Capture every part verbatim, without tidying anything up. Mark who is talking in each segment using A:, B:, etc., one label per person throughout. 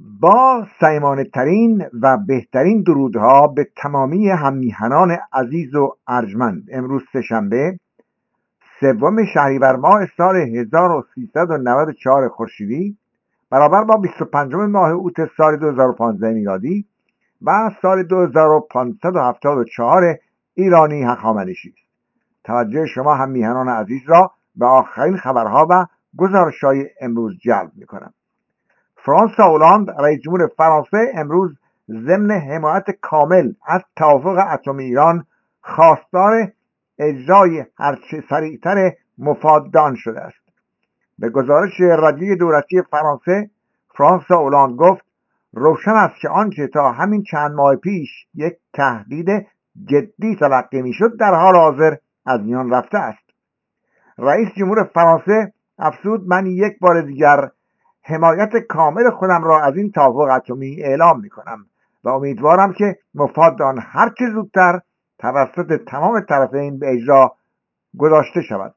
A: با صمیمانه ترین و بهترین درودها به تمامی هممیهنان عزیز و ارجمند، امروز سه‌شنبه سوم شهریور ماه سال هزار و سیصد و نود و چهار خورشیدی برابر با بیست و پنجم ماه اوت سال دو هزار و پانزده میلادی و سال دو هزار و پانصد و هفتاد و چهار ایرانی هخامنشی است. توجه شما هممیهنان عزیز را به آخرین خبرها و گزارش‌های امروز جلب می‌کنم. فرانسوا هولند رئیس جمهور فرانسه امروز ضمن حمایت کامل از توافق اتمی ایران خواستار اجرای هرچه سریعتر مفاد آن شده است. به گزارش رادیوی دولتی فرانسه، فرانسوا هولند گفت روشن است که آنچه تا همین چند ماه پیش یک تهدید جدی تلقی میشد در حال حاضر از میان رفته است. رئیس جمهور فرانسه افزود من یک بار دیگر حمایت کامل خودم را از این توافق اتمی اعلام می کنم و امیدوارم که مفاد آن هر چه زودتر توسط تمام طرفین به اجرا گذاشته شود.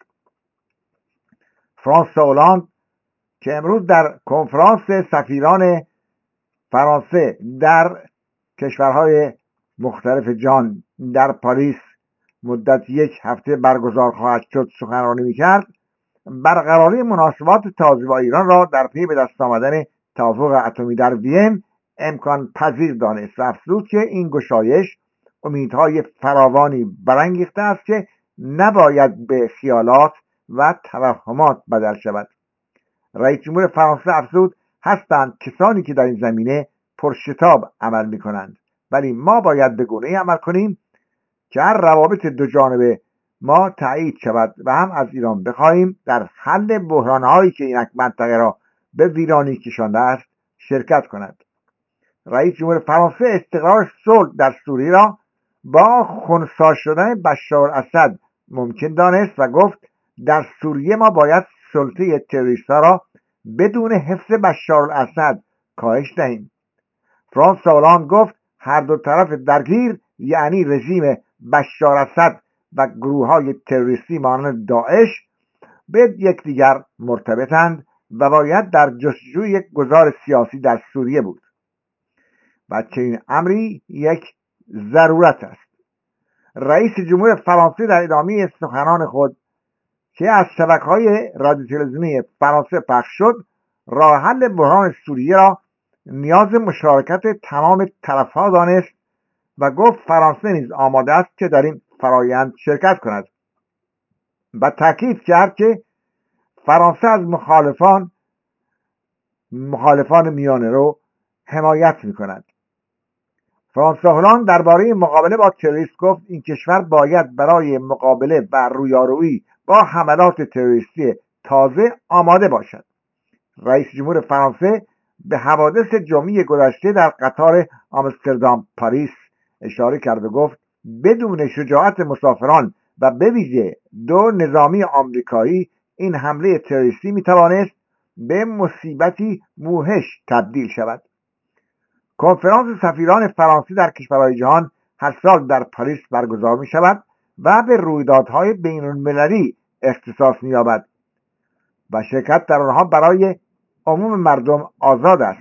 A: فرانسوا هولند که امروز در کنفرانس سفیران فرانسه در کشورهای مختلف جهان در پاریس مدت یک هفته برگزار خواهد شد سخنرانی می‌کرد، برقراری مناسبات تازه با ایران را در پی به دست آمدن توافق اتمی در وین امکان پذیر دانست و افزود که این گشایش امیدهای فراوانی برانگیخته است که نباید به خیالات و توهمات بدل شود. رئیس جمهور فرانسه افزود هستند کسانی که در این زمینه پرشتاب عمل می کنند، ولی ما باید به گونه‌ای عمل کنیم که هر روابط دو جانبه ما تایید شود و هم از ایران بخواهیم در حل بحران‌هایی که این منطقه را به ویرانی کشانده است شرکت کند. رئیس جمهور فرانسه استقرار صلح در سوریه را با خنثی شدن بشارالاسد ممکن دانست و گفت در سوریه ما باید سلطه تروریست‌ها را بدون حفظ بشارالاسد کاهش دهیم. فرانسوا هولند گفت هر دو طرف درگیر یعنی رژیم بشارالاسد و گروه‌های تروریستی مانند داعش به یکدیگر مرتبطند و باید در جستجوی یک گذار سیاسی در سوریه بود و چنین امری یک ضرورت است. رئیس جمهور فرانسه در ادامه سخنان خود که از شبکه‌های رادیو تلویزیونی فرانسه پخش شد، راه حل بحران سوریه را نیاز مشارکت تمام طرف‌ها دانست و گفت فرانسه نیز آماده است که در این فرایند شرکت کند و تاکید کرد که فرانسه از مخالفان مخالفان میانه رو حمایت می‌کند. فرانسوا هولند درباره مقابله با تروریست گفت این کشور باید برای مقابله و رویارویی با حملات تروریستی تازه آماده باشد. رئیس جمهور فرانسه به حوادث جمعه گذشته در قطار آمستردام پاریس اشاره کرد و گفت بدون شجاعت مسافران و به ویژه دو نظامی آمریکایی این حمله تروریستی میتوانست به مصیبتی موحش تبدیل شود. کنفرانس سفیران فرانسه در کشورهای جهان هر سال در پاریس برگزار می شود و به رویدادهای بین المللی اختصاص می یابد و شرکت در آنها برای عموم مردم آزاد است.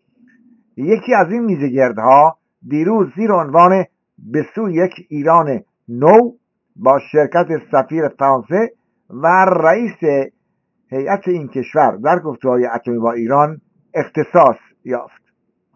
A: یکی از این میزگردها دیروز زیر عنوان به سوی یک ایران نو با شرکت سفیر فرانسه و رئیس هیئت این کشور در گفتگوهای اتمی با ایران اختصاص یافت.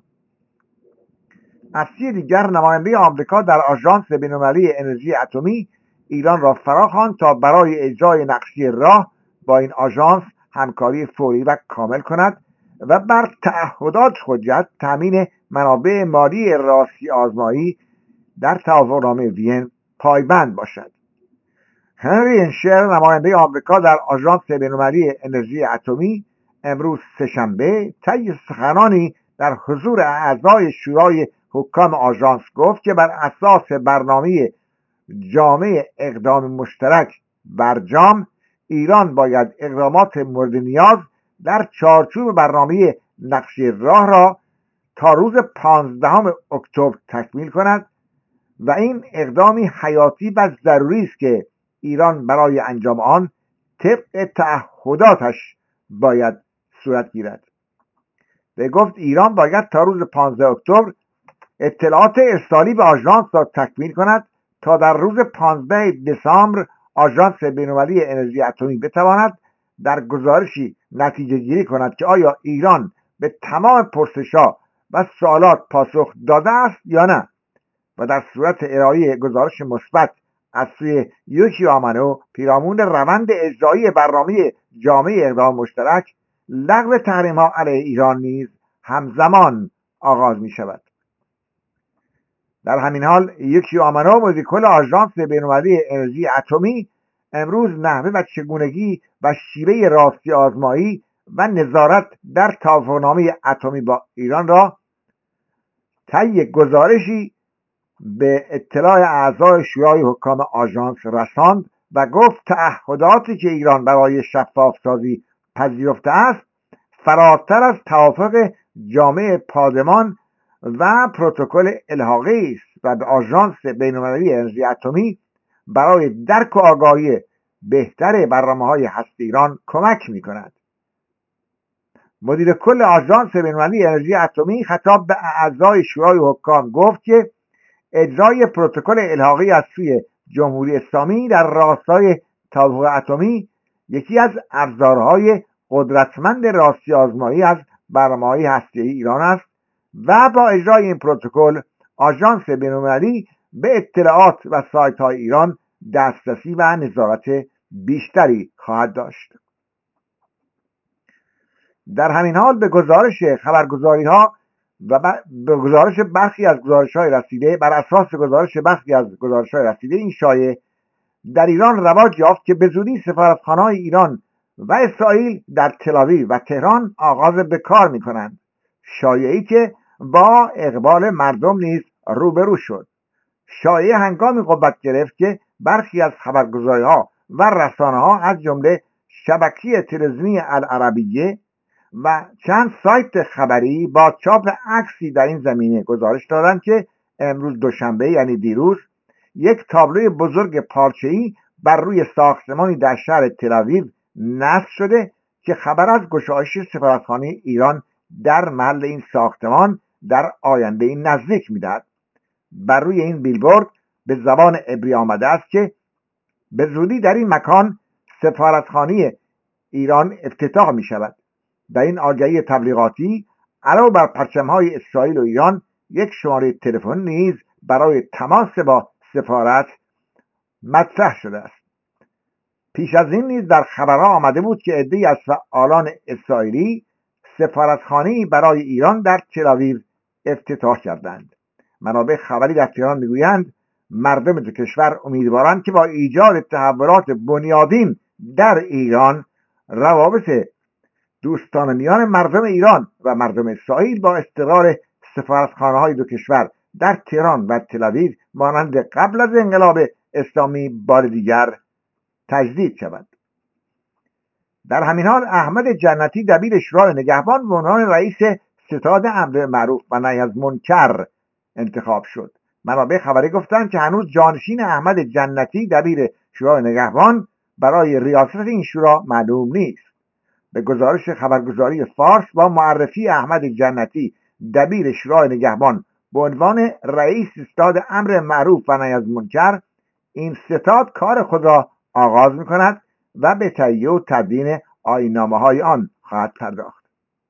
A: از سوی دیگر نماینده آمریکا در آژانس بین‌المللی انرژی اتمی ایران را فراخواند تا برای اجرای نقشه راه با این آژانس همکاری فوری و کامل کند و بر تعهدات حجت تامین منابع مالی راستی آزمایی در توافقنامه وین پایبند باشد. هنری انشر نماینده آمریکا در آژانس بین‌المللی انرژی اتمی امروز سه‌شنبه طی سخنانی در حضور اعضای شورای حکام آژانس گفت که بر اساس برنامه جامع اقدام مشترک برجام ایران باید اقدامات مورد نیاز در چارچوب برنامه نقشه راه را تا روز پانزدهم اکتبر تکمیل کند و این اقدامی حیاتی و ضروری است که ایران برای انجام آن طبق تعهداتش باید صورت گیرد. به گفت ایران باید تا روز پانزده اکتبر اطلاعات ارسالی به آژانس را تکمیل کند تا در روز پانزده دسامبر آژانس بین‌المللی انرژی اتمی بتواند در گزارشی نتیجه گیری کند که آیا ایران به تمام پرسش‌ها و سوالات پاسخ داده است یا نه و در صورت ارائه گزارش مثبت از سوی یوکیو آمانو پیرامون روند اجرایی برنامه جامعه اقدام مشترک لغو تحریم‌ها علیه ایران نیز همزمان آغاز می شود. در همین حال یوکیو آمانو مدیر کل آژانس بین‌المللی انرژی اتمی امروز نحوه و چگونگی و شیوه راستی آزمایی و نظارت در توافقنامه اتمی با ایران را طی گزارشی به اطلاع اعضای شورای حکام آژانس رساند و گفت تعهداتی که ایران برای شفاف سازی پذیرفته است فراتر از توافق جامع پادمان و پروتکل الحاقی است و به آژانس بین‌المللی انرژی اتمی برای درک و آگاهی بهتر برنامه‌های هسته ایران کمک می‌کند. مدیر کل آژانس بین‌المللی انرژی اتمی خطاب به اعضای شورای حکام گفت که اجرای پروتکل الحاقی از سوی جمهوری اسلامی در راستای توافق اتمی یکی از ابزارهای قدرتمند راستی آزمایی از برنامه‌های هسته‌ای ایران است و با اجرای این پروتکل آژانس بین‌المللی به اطلاعات و سایت‌های ایران دسترسی و نظارت بیشتری خواهد داشت. در همین حال به گزارش خبرگزاری‌ها و به گزارش برخی از گزارش‌های رسیده بر اساس گزارش برخی از گزارش‌های رسیده این شایعه در ایران رواج یافت که به زودی سفارتخانه‌های ایران و اسرائیل در تل‌آویو و تهران آغاز به کار می‌کنند. شایعه‌ای که با اقبال مردم نیز روبرو شد. شایعه هنگامی قوت گرفت که برخی از خبرگزاری‌ها و رسانه‌ها از جمله شبکه تلویزیونی العربیه و چند سایت خبری با چاپ عکسی در این زمینه گزارش دادند که امروز دوشنبه یعنی دیروز یک تابلوی بزرگ پارچه‌ای بر روی ساختمانی در شهر تل‌آویو نصب شده که خبر از گشایش سفارتخانه ایران در محل این ساختمان در آینده نزدیک می‌دهد. بر روی این بیلبورد به زبان عبری آمده است که به زودی در این مکان سفارتخانه ایران افتتاح می شود. در این آگهی تبلیغاتی علاوه بر پرچم‌های اسرائیل و ایران یک شماره تلفن نیز برای تماس با سفارت مطرح شده است. پیش از این نیز در خبرها آمده بود که عده‌ای از فعالان اسرائیلی سفارتخانه‌ای برای ایران در تل‌آویو افتتاح کردند. منابع خبری در تهران میگویند مردم دو کشور امیدوارند که با ایجاد تحولات بنیادین در ایران روابط دوستانه میان مردم ایران و مردم اسرائیل با استقرار سفارتخانه‌های دو کشور در تهران و تل‌آویو مانند قبل از انقلاب اسلامی بار دیگر تجدید شود. در همین حال احمد جنتی دبیر شورای نگهبان به عنوان رئیس ستاد امر معروف و نهی از منکر انتخاب شد. منابع خبری گفتند که هنوز جانشین احمد جنتی دبیر شورای نگهبان برای ریاست این شورا معلوم نیست. به گزارش خبرگزاری فارس با معرفی احمد جنتی دبیر شورای نگهبان به عنوان رئیس ستاد امر معروف و نهی از منکر این ستاد کار خود را آغاز می‌کند و به تهیه و تدوین آیین‌نامه‌های آن خواهد پرداخت.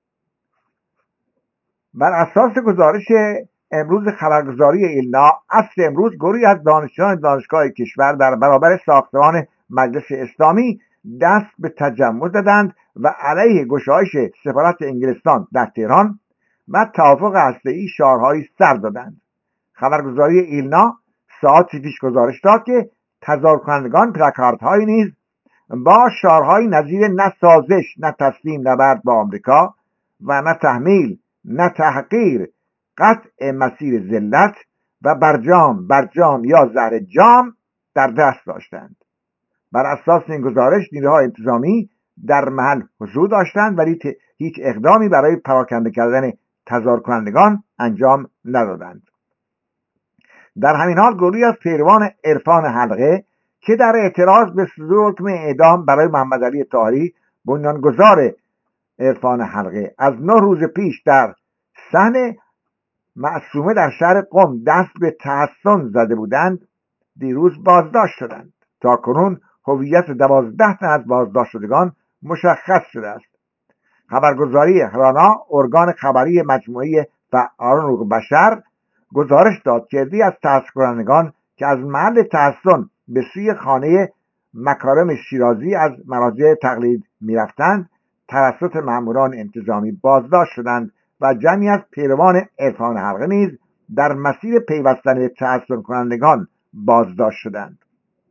A: بر اساس گزارش امروز خبرگزاری ایلنا عصر امروز گروهی از دانشجویان دانشگاه کشور در برابر ساختمان مجلس اسلامی دست به تجمع زدند و علیه گشایش سفارت انگلستان در تهران و توافق هسته‌ای شعارهایی سر دادند. خبرگزاری ایلنا ساعتی پیش گزارش داد که تظاهر کنندگان پلاکاردهایی نیز با شعارهایی نظیر نه سازش، نه تسلیم نبرد با آمریکا و نه تحمیل، نه تحقیر، قطع مسیر ذلت و برجام برجام یا زهر جام در دست داشتند. بر اساس این گزارش نیروهای انتظامی در محل حضور داشتند ولی هیچ اقدامی برای پراکنده کردن تظاهر کنندگان انجام ندادند. در همین حال گروهی از پیروان عرفان حلقه که در اعتراض به صدور حکم اعدام برای محمد علی طاهری بنیانگذار عرفان حلقه. از نه روز پیش در صحن معصومه در شهر قم دست به تحصن زده بودند، دیروز بازداشت شدند. تا کنون هویت دوازده تن از بازداشت شدگان مشخص شده است. خبرگزاری هرانا، ارگان خبری مجموعه فعالان حقوق بشر، گزارش داد که عده‌ای از تحصیل کنندگان که از محل تحصن به سوی خانه مکارم شیرازی از مراجع تقلید میرفتند توسط ماموران انتظامی بازداشت شدند و جمعی از پیروان عرفان حلقه نیز در مسیر پیوستن به تحصیل کنندگان بازداشت شدند.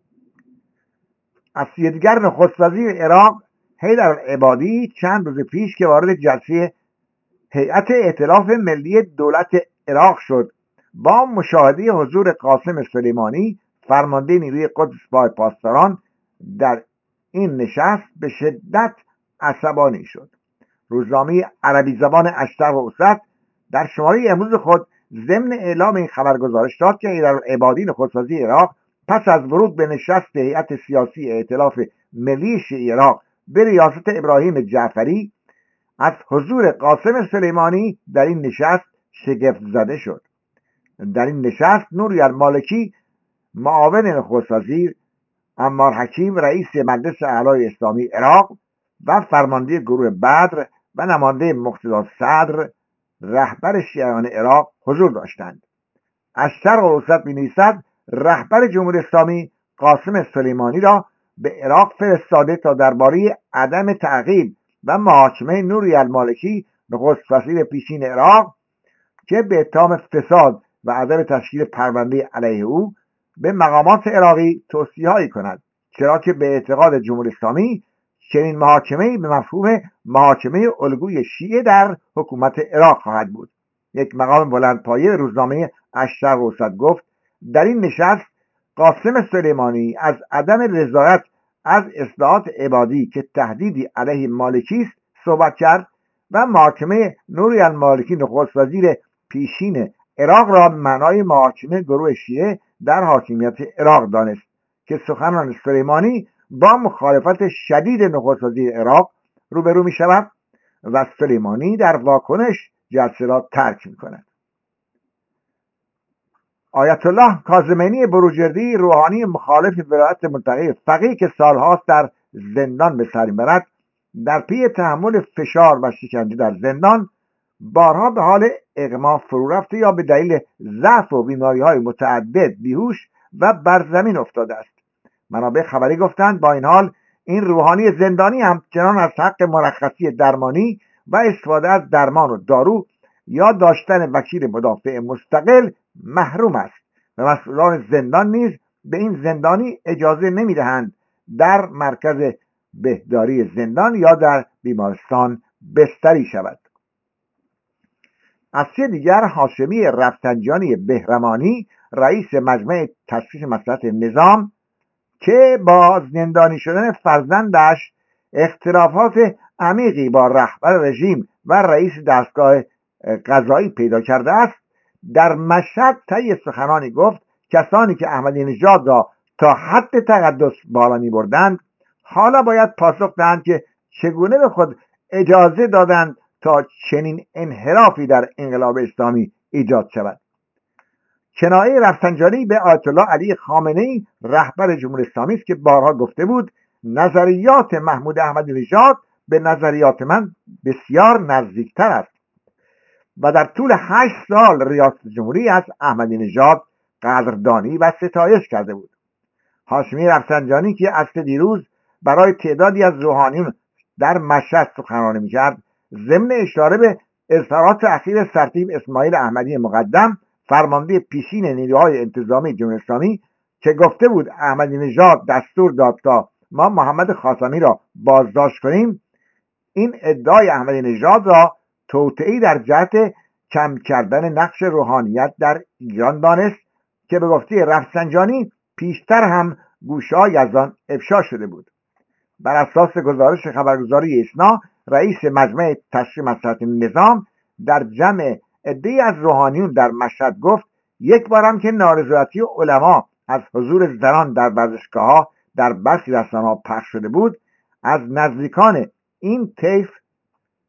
A: از سوی دیگر نخست وزیر عراق حیدرالعبادی چند روز پیش که وارد جلسه هیئت ائتلاف ملی دولت عراق شد، با مشاهده حضور قاسم سلیمانی فرمانده نیروی قدس پای پاسداران در این نشست به شدت عصبانی شد. روزنامه عربی زبان اشرق و اوسط در شماره امروز خود ضمن اعلام این خبر گزارش داد که حیدرالعبادی نخست وزیر عراق پس از ورود به نشست هیئت سیاسی ائتلاف ملی شیعی عراق به ریاست ابراهیم جعفری از حضور قاسم سلیمانی در این نشست شگفت زده شد. در این نشست نوری المالکی معاون نخست وزیر، عمار حکیم رئیس مجلس اعلای اسلامی عراق و فرمانده گروه بدر و نماینده مقتدا صدر رهبر شیعیان عراق حضور داشتند. از شرق اوسط می‌نویسد رهبر جمهوری اسلامی قاسم سلیمانی را به عراق فرستاده تا درباره عدم تعقیب و محاکمه نوری المالکی نخست وزیر پیشین عراق که به اتهام فساد و عدم تشکیل پرونده علیه او به مقامات عراقی توصیه‌هایی کند، چرا که به اعتقاد جمهوری اسلامی چنین محاکمه‌ای به مفهوم محاکمه الگوی شیعه در حکومت عراق خواهد بود. یک مقام بلندپایه روزنامه اشرق اوسط گفت در این نشست قاسم سلیمانی از عدم رضایت از اصلاحات عبادی که تهدیدی علیه مالکی است صحبت کرد و محاکمه نوری المالکی نخست وزیر پیشین عراق را به معنای محاکمه گروه شیعه در حاکمیت عراق دانست که سخنان سلیمانی با مخالفت شدید نخست وزیر عراق روبرو می شود و سلیمانی در واکنش جلسه را ترک می کند. آیت الله کاظمینی بروجردی، روحانی مخالف ولایت منطقه فقیه که سالهاست در زندان به سر میبرد، در پی تحمل فشار و شکنجه در زندان بارها به حال اغما فرو رفته یا به دلیل ضعف و بیماری‌های متعدد بیهوش و بر زمین افتاده است. منابع خبری گفتند با این حال این روحانی زندانی همچنان از حق مرخصی درمانی و استفاده از درمان و دارو یا داشتن وکیل مدافع مستقل محروم است و مسئولان زندان نیز به این زندانی اجازه نمیدهند در مرکز بهداری زندان یا در بیمارستان بستری شود. از سوی دیگر هاشمی رفسنجانی بهرمانی رئیس مجمع تشخیص مصلحت نظام که با زندانی شدن فرزندش اختلافات عمیقی با رهبر رژیم و رئیس دستگاه قضایی پیدا کرده است، در مشهد طی سخنانی گفت کسانی که احمدی نژاد را تا حد تقدس بالا می بردند حالا باید پاسخ دهند که چگونه به خود اجازه دادند تا چنین انحرافی در انقلاب اسلامی ایجاد شود. کنایه رفسنجانی به آیت الله علی خامنه‌ای رهبر جمهوری اسلامی است که بارها گفته بود نظریات محمود احمدی نژاد به نظریات من بسیار نزدیکتر است و در طول هشت سال ریاست جمهوری از احمدی نژاد قدردانی و ستایش کرده بود. هاشمی رفسنجانی که اصل دیروز برای تعدادی از روحانیون در مشهد سخنرانی می‌کرد، ضمن اشاره به اظهارات اخیر سرتیپ اسماعیل احمدی مقدم فرمانده پیشین نیروهای انتظامی جمهوری اسلامی که گفته بود احمدی نژاد دستور داد تا ما محمد خاتمی را بازداشت کنیم، این ادعای احمدی نژاد را توطئه‌ای در جهت کم کردن نقش روحانیت در ایران دانست که به گفته رفسنجانی پیشتر هم گوشه‌ای از آن افشا شده بود. بر اساس گزارش خبرگزاری اسنا، رئیس مجمع تشخیص مصلحت نظام در جمع عده‌ای از روحانیون در مشهد گفت یک بارم که نارضایتی علما از حضور زنان در ورزشگاه‌ها در برخی رسانه‌ها پخش شده بود، از نزدیکان این طیف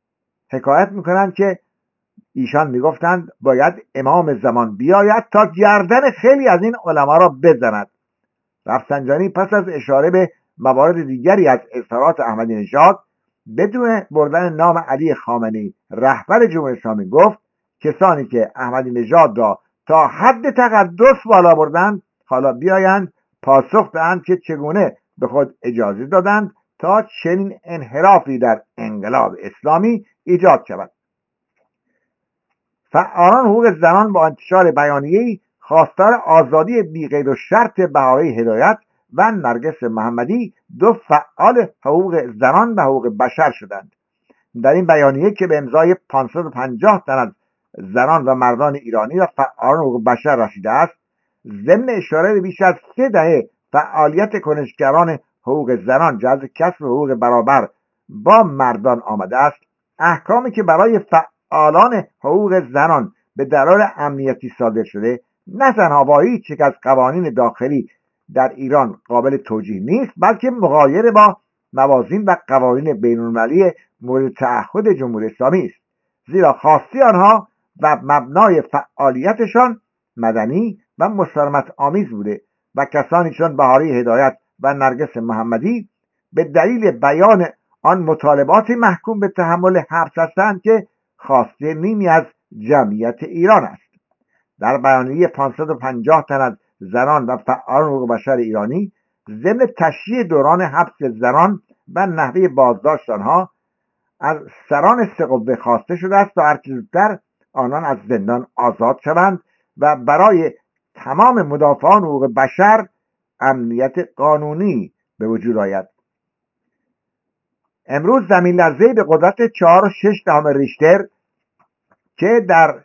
A: حکایت میکنند که ایشان میگفتند باید امام زمان بیاید تا گردن خیلی از این علما را بزند. رفسنجانی پس از اشاره به موارد دیگری از اظهارات احمدی نژاد بدون بردن نام علی خامنه‌ای رهبر جمهوری اسلامی گفت کسانی که احمدی نژاد را تا حد تقدس بالا بردند حالا بیایند پاسخ دهند که چگونه به خود اجازه دادند تا چنین انحرافی در انقلاب اسلامی ایجاد شود. فعالان حقوق زنان با انتشار بیانیه‌ای خواستار آزادی بی‌قید و شرط بهاره هدایت و نرگس محمدی دو فعال حقوق زنان و حقوق بشر شدند. در این بیانیه که به امضای پانصد و پنجاه تن از زنان و مردان ایرانی و فعالان حقوق بشر رسیده است، ضمن اشاره به بیش از سه دهه فعالیت کنشگران حقوق زنان جهت کسب حقوق برابر با مردان آمده است، احکامی که برای فعالان حقوق زنان به دلایل امنیتی صادر شده نه تنها با هیچ یک از قوانین داخلی در ایران قابل توجیه نیست، بلکه مغایر با موازین و قوانین بین‌المللی مورد تعهد جمهوری اسلامی است، زیرا خواسته آنها و مبنای فعالیتشان مدنی و مسالمت آمیز بوده و کسانی چون بهاره هدایت و نرگس محمدی به دلیل بیان آن مطالبات محکوم به تحمل حبس هستند که خواسته نیمی از جمعیت ایران است. در بیانیه پانصد و پنجاه تن از زنان و فعالان حقوق بشر ایرانی ضمن تشریح دوران حبس زنان و نحوه بازداشت آنها از سران سه قوه خواسته شده است تا هرچه زودتر آنان از زندان آزاد شوند و برای تمام مدافعان حقوق بشر امنیت قانونی به وجود آید. امروز زمین لرزه‌ای به قدرت چهار و شش دهم ریشتر که در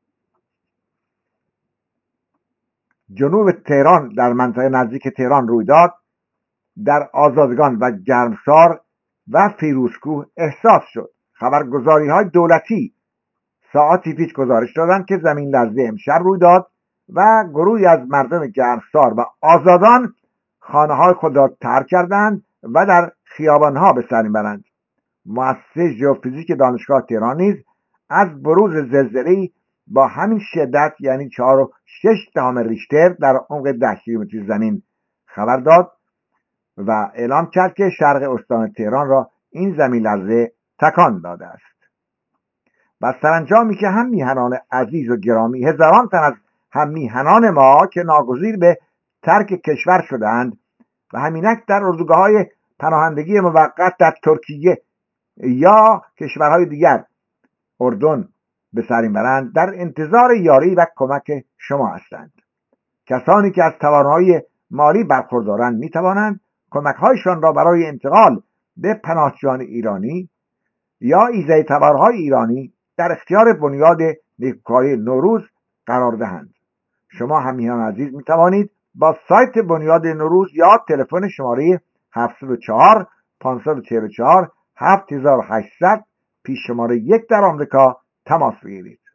A: جنوب تهران در منطقه نزدیک تهران روی داد، در آزادگان و گرمسار و فیروزکوه احساس شد. خبرگزاری های دولتی ساعتی پیش گزارش دادند که زمین لرزه امشب روی داد و گروهی از مردم گرمسار و آزادان خانه های خود را ترک کردند و در خیابان ها به سر میبرند. مؤسسه ژئوفیزیک دانشگاه تهران نیز از بروز زلزله‌ای با همین شدت یعنی چهار و شش دهم ریشتر در عمق ده کیلومتری زمین خبر داد و اعلام کرد که شرق استان تهران را این زمین لرزه تکان داده است. و سرانجامی که هم میهنان عزیز و گرامی، هزاران تن از هم میهنان ما که ناگزیر به ترک کشور شدند و همینک در اردوگاه‌های پناهندگی موقت در ترکیه یا کشورهای دیگر اردن به سر میبرند، در انتظار یاری و کمک شما هستند. کسانی که از توانایی مالی برخوردارند میتوانند کمک‌هایشان را برای انتقال به پناهجویان ایرانی یا ایذای تبرهای ایرانی در اختیار بنیاد نیکوکاری نوروز قرار دهند. شما همیهنان عزیز میتوانید با سایت بنیاد نوروز یا تلفن شماره هفتصد و چهار پانصد و چهل و چهار هفت هزار و هشتصد پیش شماره یک در آمریکا تماس بگیرید.